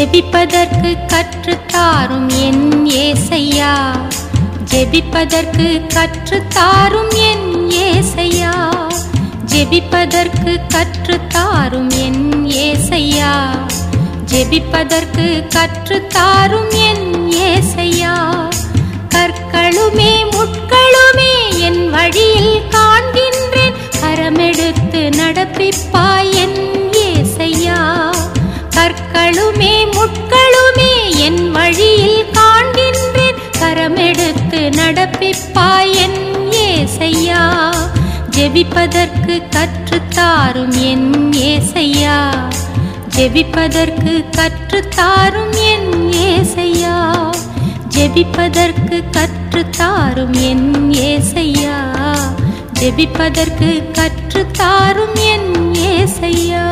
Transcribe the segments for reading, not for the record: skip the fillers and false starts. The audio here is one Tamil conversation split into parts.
ஜெபிப்பதற்கு கற்றுத்தாரும் என் ஏசையா, ஜெபிப்பதற்கு கற்றுத்தாரும் என் ஏசையா, ஜெபிப்பதற்கு கற்றுத்தாரும் என் ஏசையா, ஜெபிப்பதற்கு கற்றுத்தாரும் என் ஏசையா. கற்களுமே முட்களுமே என் வழியில் காண்கின்றேன், கரமெடுத்து நடப்பிப்பாய் என் ஏசையா. கற்களுமே முட்களுமே என் வழியில் காண்கின்றேன், கரமெடுத்து நடப்பிப்பாய் என் ஏசையா. ஜெபிப்பதற்கு கற்றுத்தாரும் என் ஏசையா, ஜெபிப்பதற்கு கற்றுத்தாரும் என் ஏசையா, ஜெபிப்பதற்கு கற்றுத்தாரும் என் ஏசையா, ஜெபிப்பதற்கு கற்றுத்தாரும் என் ஏசையா.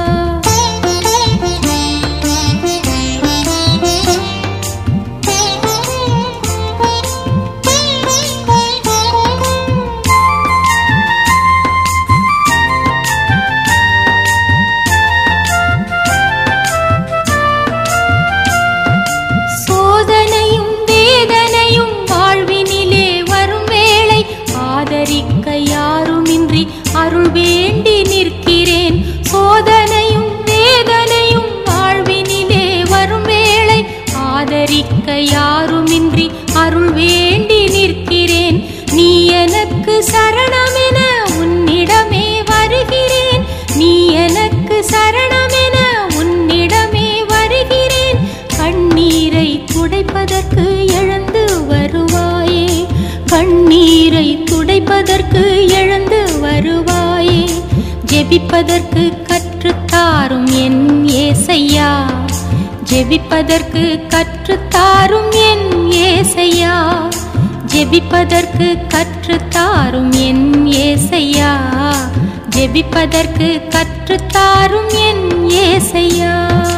அருள் வேண்டி நிற்கிறேன், சோதனையும் வேதனையும் வாழ்வினிலே வரும் வேளை, ஆதரிக்க யாருமின்றி அருள் வேண்டி நிற்கிறேன். நீ எனக்கு சரணமென உன்னிடமே வருகிறேன், நீ எனக்கு சரணமென உன்னிடமே வருகிறேன். கண்ணீரை துடைப்பதற்கு எழுந்து வருவாயே, கண்ணீரை துடைப்பதற்கு எழுந்து வருவாயே. ஜெபிப்பதற்கு கற்றுத்தாரும் என் ஏசையா, ஜெபிப்பதற்கு கற்றுத்தாரும் என் ஏசையா, ஜெபிப்பதற்கு கற்றுத்தாரும் என் ஏசையா, ஜெபிப்பதற்கு கற்றுத்தாரும் என் ஏசையா.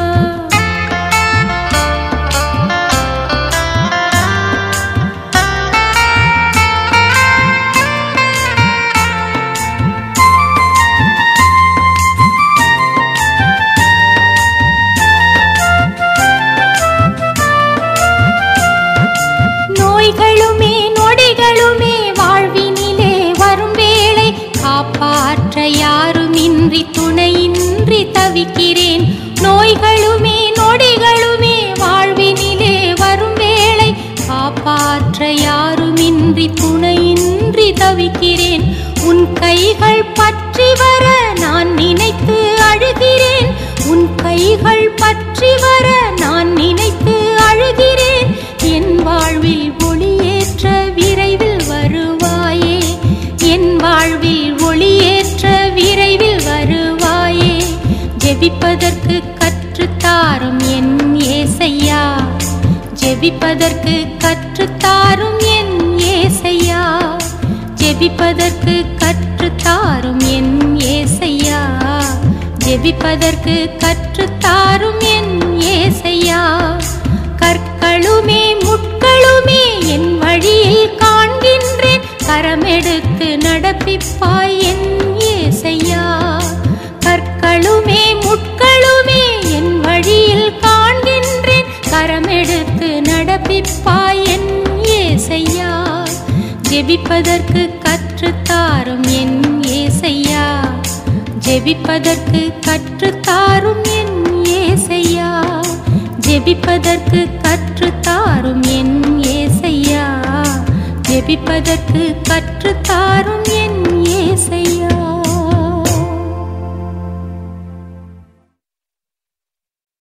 நோய்களுமே நொடிகளுமே வாழ்வினிலே வரும் வேளை, காப்பாற்ற யாருமின்றி துணையின்றி தவிக்கிறேன். நோய்களுமே நொடிகளுமே வாழ்வினிலே வரும் வேளை, காப்பாற்ற யாருமின்றி துணையின்றி தவிக்கிறேன். உன் கைகள் பற்றி வர நான் நினைத்து அழுகிறேன், உன் கைகள் பற்றி வர நான் நினைத்து அழுகிறேன். என் வாழ்வில் ஒளியேற்ற விரைவில் வருவாயே, என் வாழ்வில் ஒளியேற்ற விரைவில் வருவாயே. ஜெபிப்பதற்கு கற்றுத்தாரும் என் ஏசையா, ஜெபிப்பதற்கு கற்றுத்தாரும் என் ஏசையா, ஜெபிப்பதற்கு கற்றுத்தாரும் என் ஏசையா, ஜெபிப்பதற்கு கற்றுத்தாரும் என் ஏசையா. கற்களுமே முட்களுமே என் வழியில் காண்கின்றேன், கரமெடுத்து நடப்பிப்பாய் என் ஏசையா. கற்களுமே முட்களுமே என் வழியில் காண்கின்றேன், கரமெடுத்து நடப்பிப்பாய் என் ஏசையா. ஜெபிப்பதற்கு கற்றுத்தாரும் என் ஏசையா, ஜெபிப்பதற்கு கற்றுத்தாரும் என் ஏசையா, ஜெபிப்பதற்கு கற்றுத்தாரும் என் ஏசையா, ஜெபிப்பதற்கு கற்றுத்தாரும் என் ஏசையா.